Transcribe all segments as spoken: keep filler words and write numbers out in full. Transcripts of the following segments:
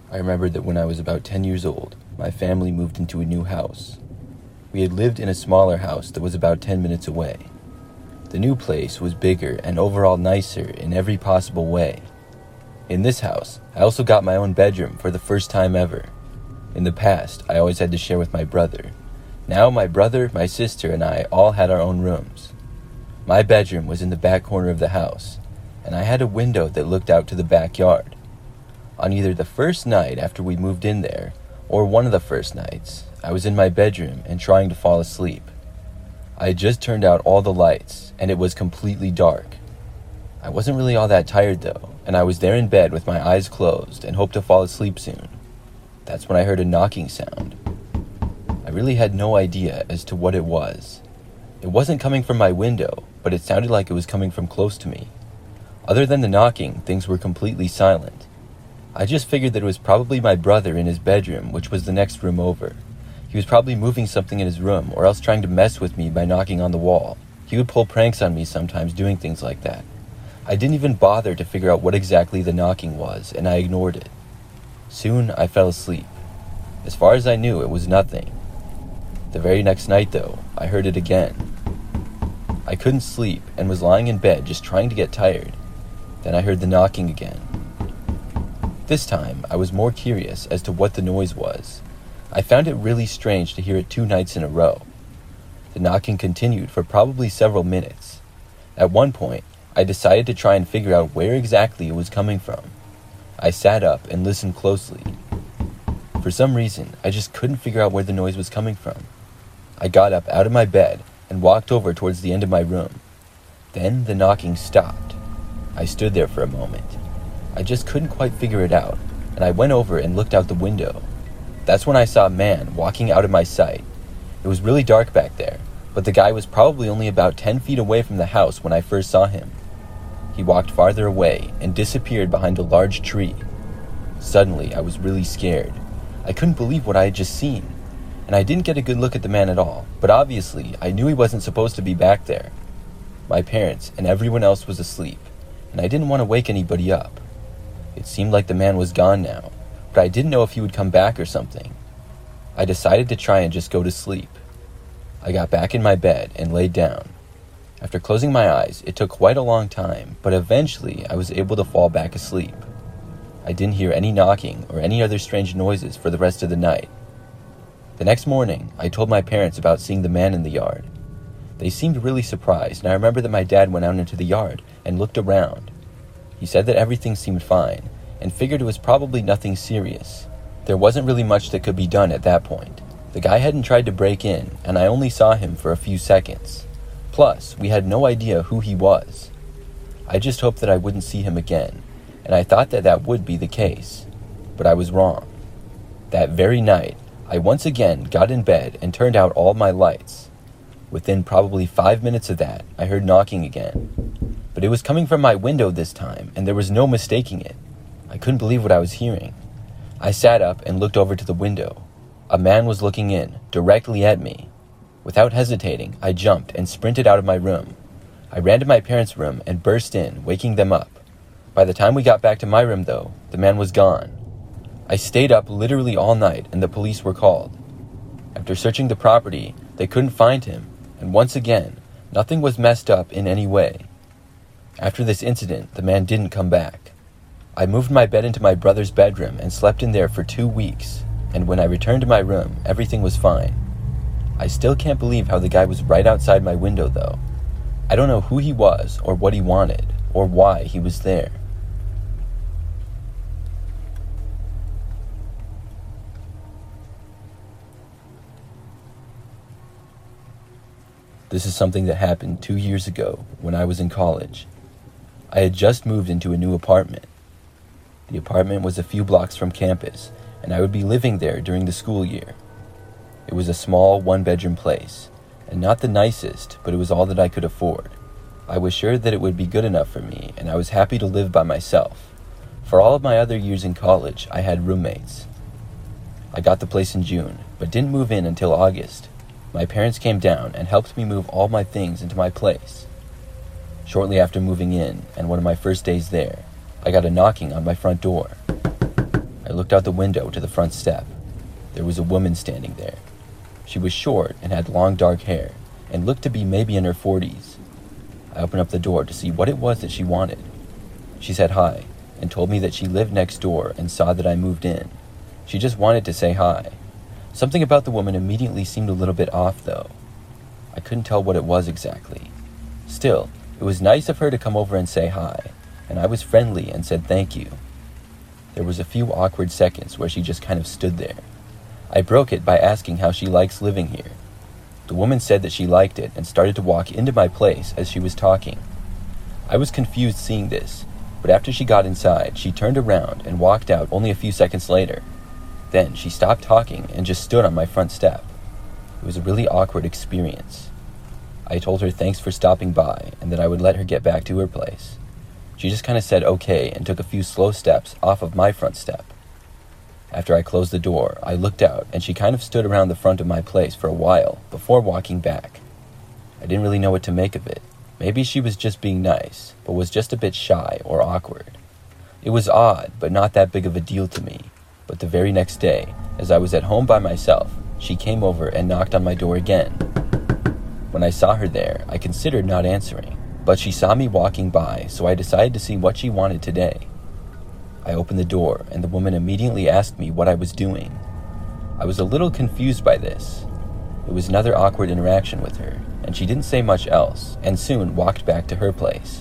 I remembered that when I was about ten years old, my family moved into a new house. We had lived in a smaller house that was about ten minutes away. The new place was bigger and overall nicer in every possible way. In this house, I also got my own bedroom for the first time ever. In the past, I always had to share with my brother. Now my brother, my sister, and I all had our own rooms. My bedroom was in the back corner of the house, and I had a window that looked out to the backyard. On either the first night after we moved in there, or one of the first nights, I was in my bedroom and trying to fall asleep. I had just turned out all the lights, and it was completely dark. I wasn't really all that tired though, and I was there in bed with my eyes closed and hoped to fall asleep soon. That's when I heard a knocking sound. I really had no idea as to what it was. It wasn't coming from my window, but it sounded like it was coming from close to me. Other than the knocking, things were completely silent. I just figured that it was probably my brother in his bedroom, which was the next room over. He was probably moving something in his room, or else trying to mess with me by knocking on the wall. He would pull pranks on me sometimes doing things like that. I didn't even bother to figure out what exactly the knocking was, and I ignored it. Soon, I fell asleep. As far as I knew, it was nothing. The very next night, though, I heard it again. I couldn't sleep and was lying in bed just trying to get tired. Then I heard the knocking again. This time, I was more curious as to what the noise was. I found it really strange to hear it two nights in a row. The knocking continued for probably several minutes. At one point, I decided to try and figure out where exactly it was coming from. I sat up and listened closely. For some reason, I just couldn't figure out where the noise was coming from. I got up out of my bed and walked over towards the end of my room. Then the knocking stopped. I stood there for a moment. I just couldn't quite figure it out, and I went over and looked out the window. That's when I saw a man walking out of my sight. It was really dark back there, but the guy was probably only about ten feet away from the house when I first saw him. He walked farther away and disappeared behind a large tree. Suddenly, I was really scared. I couldn't believe what I had just seen, and I didn't get a good look at the man at all, but obviously, I knew he wasn't supposed to be back there. My parents and everyone else was asleep, and I didn't want to wake anybody up. It seemed like the man was gone now, but I didn't know if he would come back or something. I decided to try and just go to sleep. I got back in my bed and laid down. After closing my eyes, it took quite a long time, but eventually I was able to fall back asleep. I didn't hear any knocking or any other strange noises for the rest of the night. The next morning, I told my parents about seeing the man in the yard. They seemed really surprised, and I remember that my dad went out into the yard and looked around. He said that everything seemed fine, and figured it was probably nothing serious. There wasn't really much that could be done at that point. The guy hadn't tried to break in, and I only saw him for a few seconds. Plus, we had no idea who he was. I just hoped that I wouldn't see him again, and I thought that that would be the case. But I was wrong. That very night, I once again got in bed and turned out all my lights. Within probably five minutes of that, I heard knocking again. But it was coming from my window this time, and there was no mistaking it. I couldn't believe what I was hearing. I sat up and looked over to the window. A man was looking in, directly at me. Without hesitating, I jumped and sprinted out of my room. I ran to my parents' room and burst in, waking them up. By the time we got back to my room, though, the man was gone. I stayed up literally all night, and the police were called. After searching the property, they couldn't find him, and once again, nothing was messed up in any way. After this incident, the man didn't come back. I moved my bed into my brother's bedroom and slept in there for two weeks, and when I returned to my room, everything was fine. I still can't believe how the guy was right outside my window, though. I don't know who he was, or what he wanted, or why he was there. This is something that happened two years ago when I was in college. I had just moved into a new apartment. The apartment was a few blocks from campus, and I would be living there during the school year. It was a small, one-bedroom place, and not the nicest, but it was all that I could afford. I was sure that it would be good enough for me, and I was happy to live by myself. For all of my other years in college, I had roommates. I got the place in June, but didn't move in until August. My parents came down and helped me move all my things into my place. Shortly after moving in, and one of my first days there, I got a knocking on my front door. I looked out the window to the front step. There was a woman standing there. She was short and had long dark hair and looked to be maybe in her forties. I opened up the door to see what it was that she wanted. She said hi and told me that she lived next door and saw that I moved in. She just wanted to say hi. Something about the woman immediately seemed a little bit off, though. I couldn't tell what it was exactly. Still, it was nice of her to come over and say hi, and I was friendly and said thank you. There was a few awkward seconds where she just kind of stood there. I broke it by asking how she likes living here. The woman said that she liked it and started to walk into my place as she was talking. I was confused seeing this, but after she got inside, she turned around and walked out only a few seconds later. Then she stopped talking and just stood on my front step. It was a really awkward experience. I told her thanks for stopping by and that I would let her get back to her place. She just kind of said okay and took a few slow steps off of my front step. After I closed the door, I looked out and she kind of stood around the front of my place for a while before walking back. I didn't really know what to make of it. Maybe she was just being nice, but was just a bit shy or awkward. It was odd, but not that big of a deal to me. But the very next day, as I was at home by myself, she came over and knocked on my door again. When I saw her there, I considered not answering, but she saw me walking by, so I decided to see what she wanted today. I opened the door, and the woman immediately asked me what I was doing. I was a little confused by this. It was another awkward interaction with her, and she didn't say much else, and soon walked back to her place.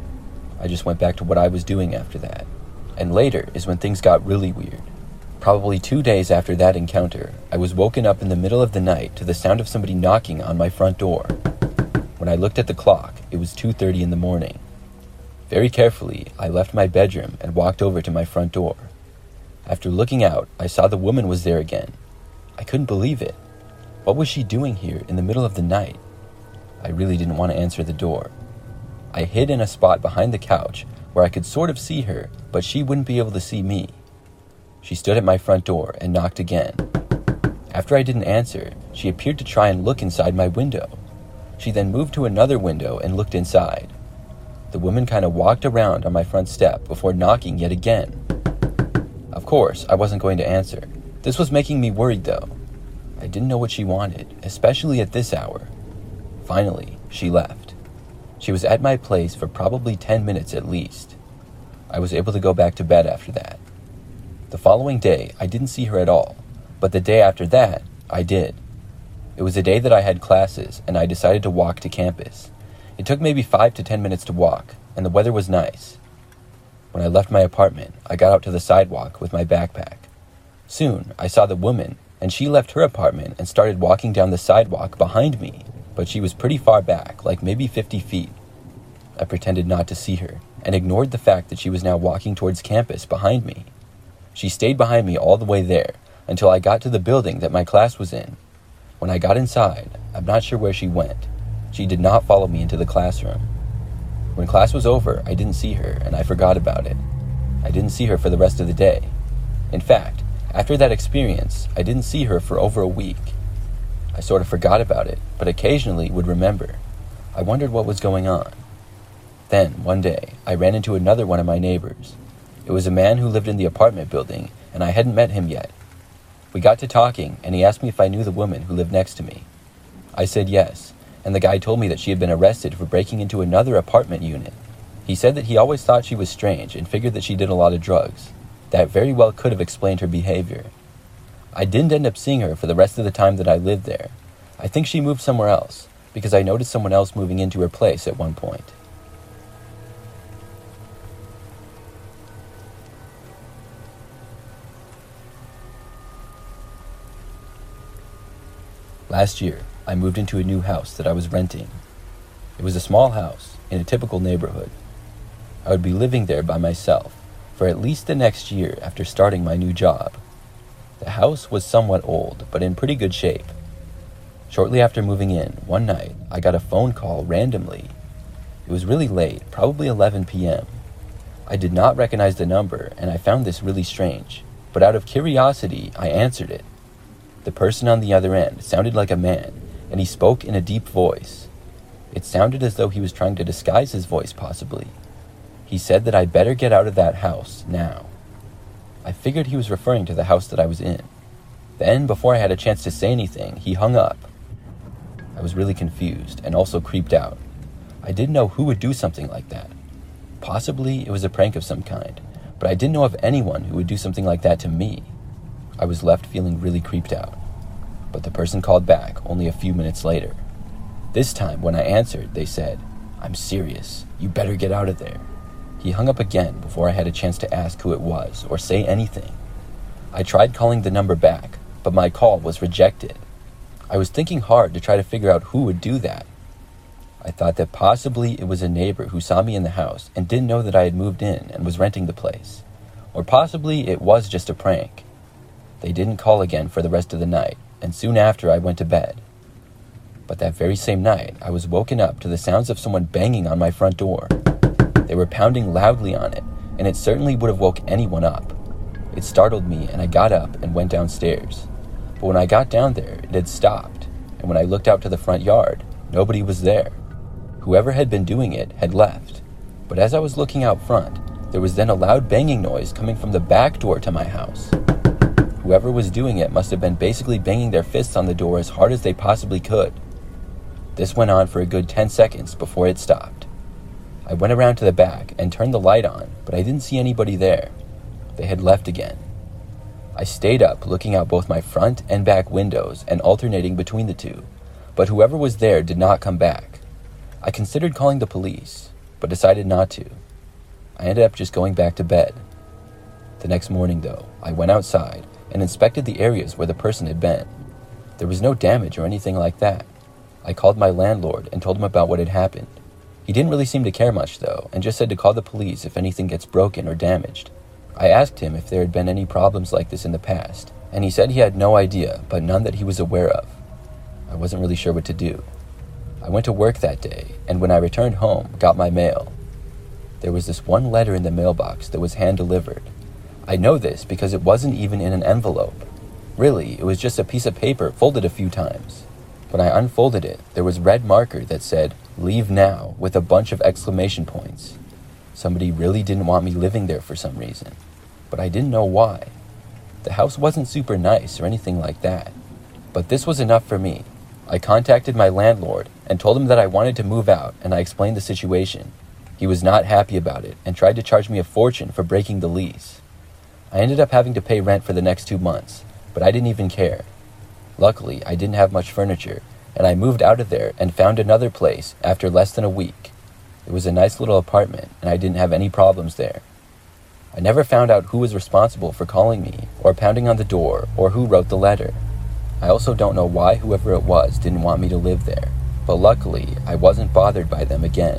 I just went back to what I was doing after that. And later is when things got really weird. Probably two days after that encounter, I was woken up in the middle of the night to the sound of somebody knocking on my front door. When I looked at the clock, it was two thirty in the morning. Very carefully, I left my bedroom and walked over to my front door. After looking out, I saw the woman was there again. I couldn't believe it. What was she doing here in the middle of the night? I really didn't want to answer the door. I hid in a spot behind the couch where I could sort of see her, but she wouldn't be able to see me. She stood at my front door and knocked again. After I didn't answer, she appeared to try and look inside my window. She then moved to another window and looked inside. The woman kind of walked around on my front step before knocking yet again. Of course, I wasn't going to answer. This was making me worried though. I didn't know what she wanted, especially at this hour. Finally, she left. She was at my place for probably ten minutes at least. I was able to go back to bed after that. The following day, I didn't see her at all, but the day after that, I did. It was a day that I had classes, and I decided to walk to campus. It took maybe five to ten minutes to walk, and the weather was nice. When I left my apartment, I got out to the sidewalk with my backpack. Soon, I saw the woman, and she left her apartment and started walking down the sidewalk behind me, but she was pretty far back, like maybe fifty feet. I pretended not to see her, and ignored the fact that she was now walking towards campus behind me. She stayed behind me all the way there, until I got to the building that my class was in. When I got inside, I'm not sure where she went. She did not follow me into the classroom. When class was over, I didn't see her, and I forgot about it. I didn't see her for the rest of the day. In fact, after that experience, I didn't see her for over a week. I sort of forgot about it, but occasionally would remember. I wondered what was going on. Then, one day, I ran into another one of my neighbors. It was a man who lived in the apartment building, and I hadn't met him yet. We got to talking, and he asked me if I knew the woman who lived next to me. I said yes, and the guy told me that she had been arrested for breaking into another apartment unit. He said that he always thought she was strange and figured that she did a lot of drugs. That very well could have explained her behavior. I didn't end up seeing her for the rest of the time that I lived there. I think she moved somewhere else, because I noticed someone else moving into her place at one point. Last year, I moved into a new house that I was renting. It was a small house in a typical neighborhood. I would be living there by myself for at least the next year after starting my new job. The house was somewhat old, but in pretty good shape. Shortly after moving in, one night, I got a phone call randomly. It was really late, probably eleven p.m. I did not recognize the number, and I found this really strange, but out of curiosity, I answered it. The person on the other end sounded like a man, and he spoke in a deep voice. It sounded as though he was trying to disguise his voice, possibly. He said that I better get out of that house now. I figured he was referring to the house that I was in. Then, before I had a chance to say anything, he hung up. I was really confused and also creeped out. I didn't know who would do something like that. Possibly it was a prank of some kind, but I didn't know of anyone who would do something like that to me. I was left feeling really creeped out. But the person called back only a few minutes later. This time, when I answered, they said, "I'm serious. You better get out of there." He hung up again before I had a chance to ask who it was or say anything. I tried calling the number back, but my call was rejected. I was thinking hard to try to figure out who would do that. I thought that possibly it was a neighbor who saw me in the house and didn't know that I had moved in and was renting the place. Or possibly it was just a prank. They didn't call again for the rest of the night, and soon after I went to bed. But that very same night, I was woken up to the sounds of someone banging on my front door. They were pounding loudly on it, and it certainly would have woke anyone up. It startled me, and I got up and went downstairs. But when I got down there, it had stopped, and when I looked out to the front yard, nobody was there. Whoever had been doing it had left. But as I was looking out front, there was then a loud banging noise coming from the back door to my house. Whoever was doing it must have been basically banging their fists on the door as hard as they possibly could. This went on for a good ten seconds before it stopped. I went around to the back and turned the light on, but I didn't see anybody there. They had left again. I stayed up looking out both my front and back windows and alternating between the two, but whoever was there did not come back. I considered calling the police, but decided not to. I ended up just going back to bed. The next morning, though, I went outside and inspected the areas where the person had been. There was no damage or anything like that. I called my landlord and told him about what had happened. He didn't really seem to care much, though, and just said to call the police if anything gets broken or damaged. I asked him if there had been any problems like this in the past, and he said he had no idea, but none that he was aware of. I wasn't really sure what to do. I went to work that day, and when I returned home, got my mail. There was this one letter in the mailbox that was hand-delivered. I know this because it wasn't even in an envelope. Really, it was just a piece of paper folded a few times. When I unfolded it, there was red marker that said, "Leave now," with a bunch of exclamation points. Somebody really didn't want me living there for some reason, but I didn't know why. The house wasn't super nice or anything like that, but this was enough for me. I contacted my landlord and told him that I wanted to move out, and I explained the situation. He was not happy about it and tried to charge me a fortune for breaking the lease. I ended up having to pay rent for the next two months, but I didn't even care. Luckily, I didn't have much furniture, and I moved out of there and found another place after less than a week. It was a nice little apartment, and I didn't have any problems there. I never found out who was responsible for calling me or pounding on the door or who wrote the letter. I also don't know why whoever it was didn't want me to live there, but luckily, I wasn't bothered by them again.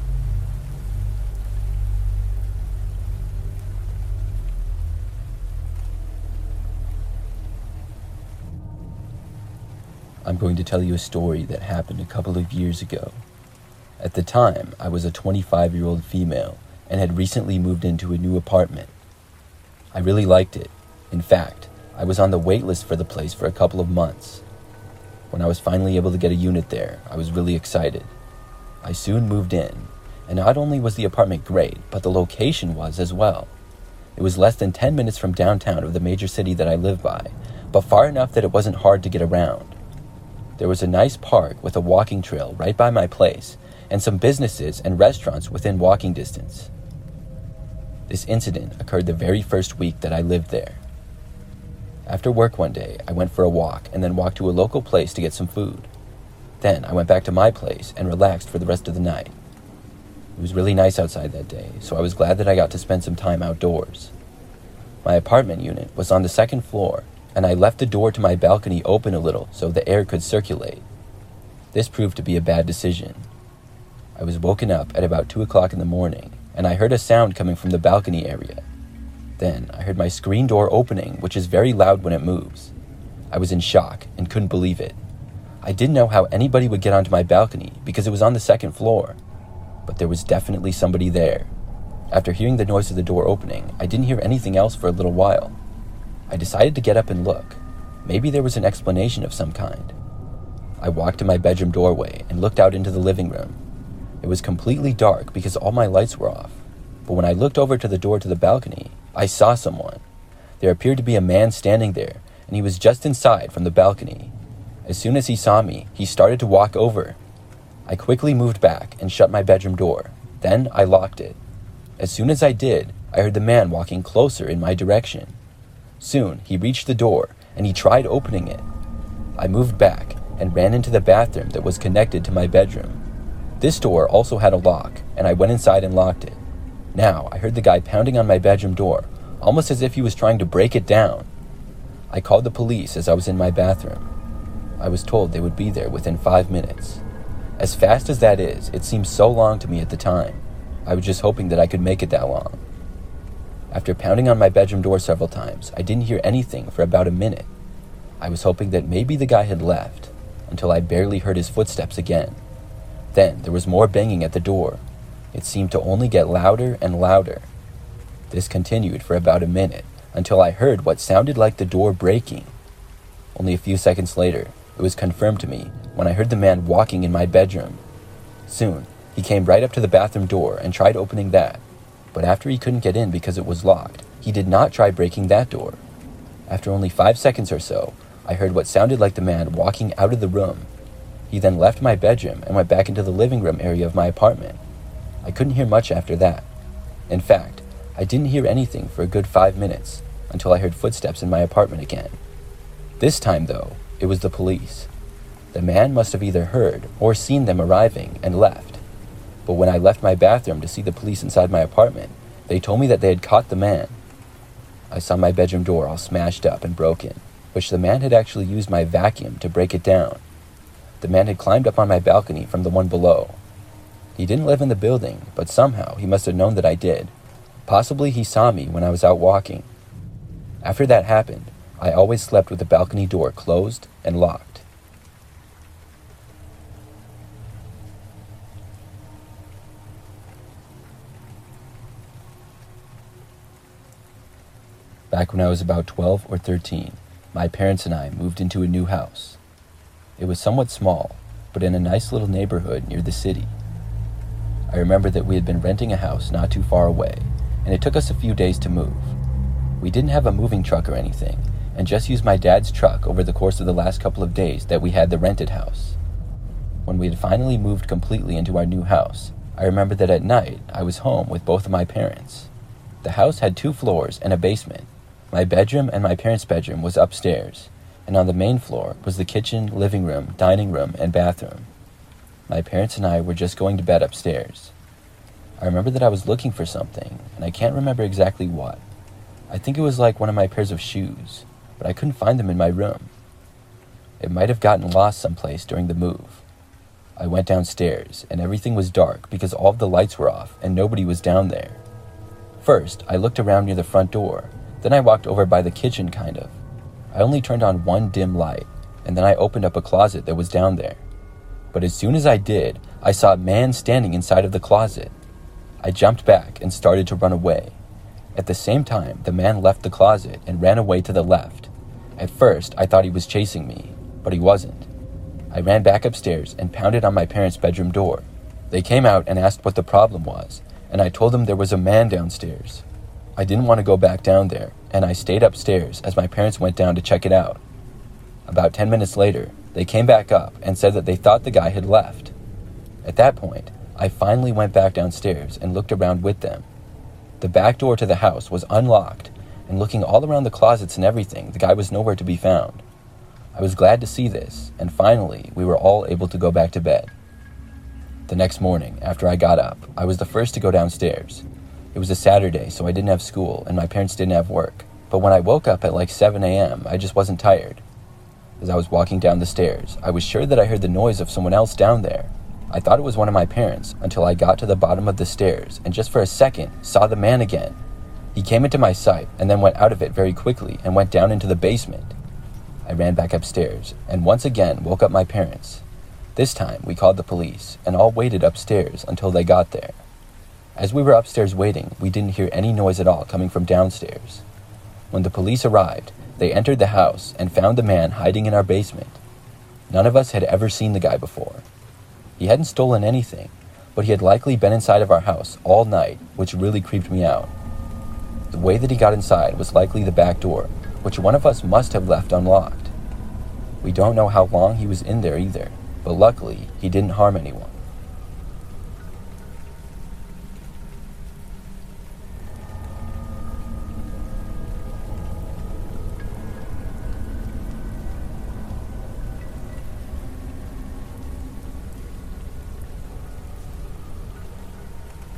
I'm going to tell you a story that happened a couple of years ago. At the time, I was a twenty-five-year-old female and had recently moved into a new apartment. I really liked it. In fact, I was on the wait list for the place for a couple of months. When I was finally able to get a unit there, I was really excited. I soon moved in, and not only was the apartment great, but the location was as well. It was less than ten minutes from downtown of the major city that I live by, but far enough that it wasn't hard to get around. There was a nice park with a walking trail right by my place, and some businesses and restaurants within walking distance. This incident occurred the very first week that I lived there. After work one day, I went for a walk and then walked to a local place to get some food. Then I went back to my place and relaxed for the rest of the night. It was really nice outside that day, so I was glad that I got to spend some time outdoors. My apartment unit was on the second floor, and I left the door to my balcony open a little so the air could circulate. This proved to be a bad decision. I was woken up at about two o'clock in the morning, and I heard a sound coming from the balcony area. Then I heard my screen door opening, which is very loud when it moves. I was in shock and couldn't believe it. I didn't know how anybody would get onto my balcony because it was on the second floor, but there was definitely somebody there. After hearing the noise of the door opening, I didn't hear anything else for a little while. I decided to get up and look. Maybe there was an explanation of some kind. I walked to my bedroom doorway and looked out into the living room. It was completely dark because all my lights were off, but when I looked over to the door to the balcony, I saw someone. There appeared to be a man standing there, and he was just inside from the balcony. As soon as he saw me, he started to walk over. I quickly moved back and shut my bedroom door. Then I locked it. As soon as I did, I heard the man walking closer in my direction. Soon, he reached the door, and he tried opening it. I moved back and ran into the bathroom that was connected to my bedroom. This door also had a lock, and I went inside and locked it. Now, I heard the guy pounding on my bedroom door, almost as if he was trying to break it down. I called the police as I was in my bathroom. I was told they would be there within five minutes. As fast as that is, it seemed so long to me at the time. I was just hoping that I could make it that long. After pounding on my bedroom door several times, I didn't hear anything for about a minute. I was hoping that maybe the guy had left, until I barely heard his footsteps again. Then there was more banging at the door. It seemed to only get louder and louder. This continued for about a minute, until I heard what sounded like the door breaking. Only a few seconds later, it was confirmed to me when I heard the man walking in my bedroom. Soon, he came right up to the bathroom door and tried opening that. But after he couldn't get in because it was locked, he did not try breaking that door. After only five seconds or so, I heard what sounded like the man walking out of the room. He then left my bedroom and went back into the living room area of my apartment. I couldn't hear much after that. In fact, I didn't hear anything for a good five minutes until I heard footsteps in my apartment again. This time, though, it was the police. The man must have either heard or seen them arriving and left. But when I left my bathroom to see the police inside my apartment, they told me that they had caught the man. I saw my bedroom door all smashed up and broken, which the man had actually used my vacuum to break it down. The man had climbed up on my balcony from the one below. He didn't live in the building, but somehow he must have known that I did. Possibly he saw me when I was out walking. After that happened, I always slept with the balcony door closed and locked. Back when I was about twelve or thirteen, my parents and I moved into a new house. It was somewhat small, but in a nice little neighborhood near the city. I remember that we had been renting a house not too far away, and it took us a few days to move. We didn't have a moving truck or anything, and just used my dad's truck over the course of the last couple of days that we had the rented house. When we had finally moved completely into our new house, I remember that at night I was home with both of my parents. The house had two floors and a basement. My bedroom and my parents' bedroom was upstairs, and on the main floor was the kitchen, living room, dining room, and bathroom. My parents and I were just going to bed upstairs. I remember that I was looking for something, and I can't remember exactly what. I think it was like one of my pairs of shoes, but I couldn't find them in my room. It might have gotten lost someplace during the move. I went downstairs, and everything was dark because all of the lights were off and nobody was down there. First, I looked around near the front door. Then I walked over by the kitchen, kind of. I only turned on one dim light, and then I opened up a closet that was down there. But as soon as I did, I saw a man standing inside of the closet. I jumped back and started to run away. At the same time, the man left the closet and ran away to the left. At first, I thought he was chasing me, but he wasn't. I ran back upstairs and pounded on my parents' bedroom door. They came out and asked what the problem was, and I told them there was a man downstairs. I didn't want to go back down there, and I stayed upstairs as my parents went down to check it out. About ten minutes later, they came back up and said that they thought the guy had left. At that point, I finally went back downstairs and looked around with them. The back door to the house was unlocked, and looking all around the closets and everything, the guy was nowhere to be found. I was glad to see this, and finally, we were all able to go back to bed. The next morning, after I got up, I was the first to go downstairs. It was a Saturday, so I didn't have school, and my parents didn't have work. But when I woke up at like seven a.m., I just wasn't tired. As I was walking down the stairs, I was sure that I heard the noise of someone else down there. I thought it was one of my parents until I got to the bottom of the stairs and just for a second saw the man again. He came into my sight and then went out of it very quickly and went down into the basement. I ran back upstairs and once again woke up my parents. This time we called the police and all waited upstairs until they got there. As we were upstairs waiting, we didn't hear any noise at all coming from downstairs. When the police arrived, they entered the house and found the man hiding in our basement. None of us had ever seen the guy before. He hadn't stolen anything, but he had likely been inside of our house all night, which really creeped me out. The way that he got inside was likely the back door, which one of us must have left unlocked. We don't know how long he was in there either, but luckily he didn't harm anyone.